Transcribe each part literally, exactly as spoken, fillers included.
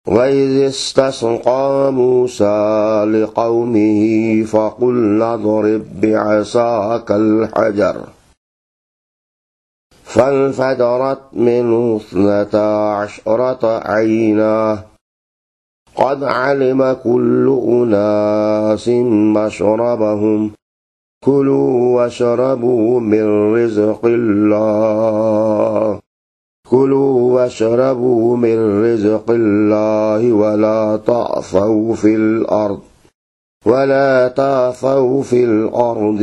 वइज़ इस्तस्क़ा मूसा लिक़ौमिही फ़क़ुलना ज़रिब बिअसाकल हजर फ़न्फ़जरत मिन्हु इस्नता अशरत ऐना क़द अलिम कुल्लु उनासिन मशरबहुम कुलू वशरबू मिन रिज़क़िल्लाह कुलू वशरबू मिन रिज़क़िल्लाहि वला तअफ़ौ फिल अर्द वला तअफ़ौ फिल अर्द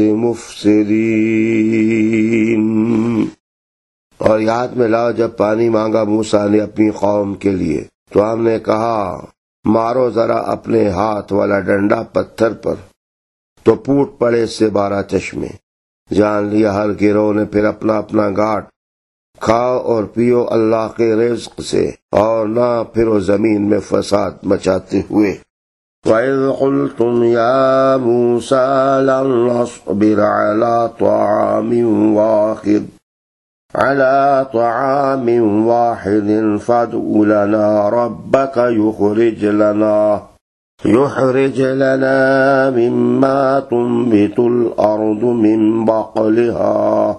मुफ़सिदीन। और याद में लाओ जब पानी मांगा मूसा ने अपनी कौम के लिए, तो हमने कहा मारो जरा अपने हाथ वाला डंडा पत्थर पर, तो फूट पड़े इससे बारह चश्मे। जान लिया हर गिरोह ने फिर अपना अपना घाट, खाओ और पियो अल्लाह के रिज़्क़ से और ना फिरो जमीन में फसाद मचाते हुए। वइज़ क़ुल्तुम या मूसा लन नस्बिर अला तआमिन वाहिद अला तआमिन वाहिदिन फद्उ लना रब्बक युख़रिज लना युख़रिज लना मिम्मा तुंबितुल अर्दु मिन बक़लिहा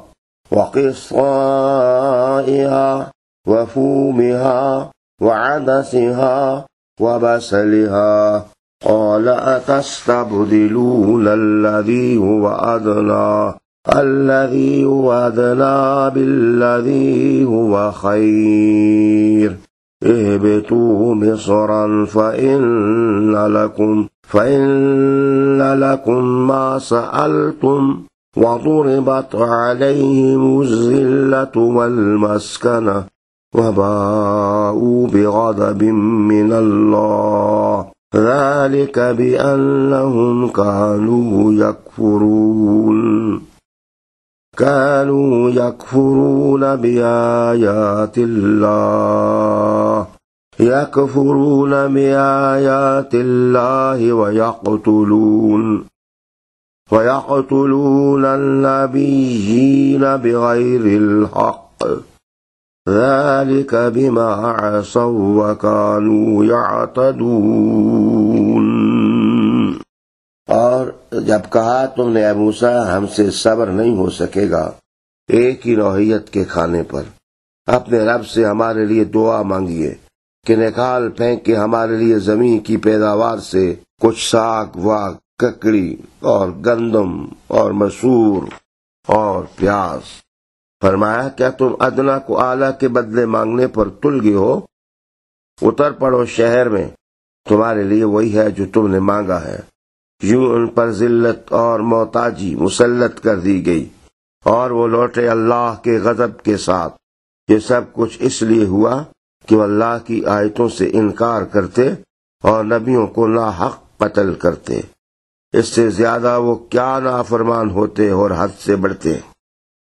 वक़िस्साइहा वफ़ूमिहा वअदसिहा वबसलिहा क़ाल अतस्तबदिलून अल्लज़ी हुवा अदना अल्लज़ी हुवा अदना बिल्लज़ी हुवा खैर इहबितू मिस्रन फ़इन्न लकुम फ़इन्न लकुम मा सअल्तुम वज़ुरिबत अलैहिमुज़्ज़िल्लतु वल्मस्कनह वबाऊ बिग़ज़बिन मिनल्लाह ज़ालिक बिअन्नहुम कानू यकफुरून कानू यकफुरून बिआयातिल्लाह यकफुरून बिआयातिल्लाह वयक़तुलून वयक़तुलून अन्नबिय्यीन बिग़ैरिल हक़्क़ ज़ालिक बिमा असौ वकानू यअतदून। और जब कहा तुमने ऐ मूसा हमसे सब्र नहीं हो सकेगा एक ही नौहियत के खाने पर, अपने रब से हमारे लिए दुआ मांगिए कि निकाल फेंक के हमारे लिए जमीन की पैदावार से कुछ साग वाग ककड़ी और गंदम और मसूर और प्याज। फरमाया क्या तुम अदना को आला के बदले मांगने पर तुल गए हो? उतर पड़ो शहर में, तुम्हारे लिए वही है जो तुमने मांगा है। यूं उन पर जिल्लत और मोहताजी मुसल्लत कर दी गई और वो लौटे अल्लाह के गजब के साथ। ये सब कुछ इसलिए हुआ कि वो अल्लाह की आयतों से इनकार करते और नबियों को नाहक कत्ल करते। इससे ज्यादा वो क्या नाफरमान होते और हद से बढ़ते।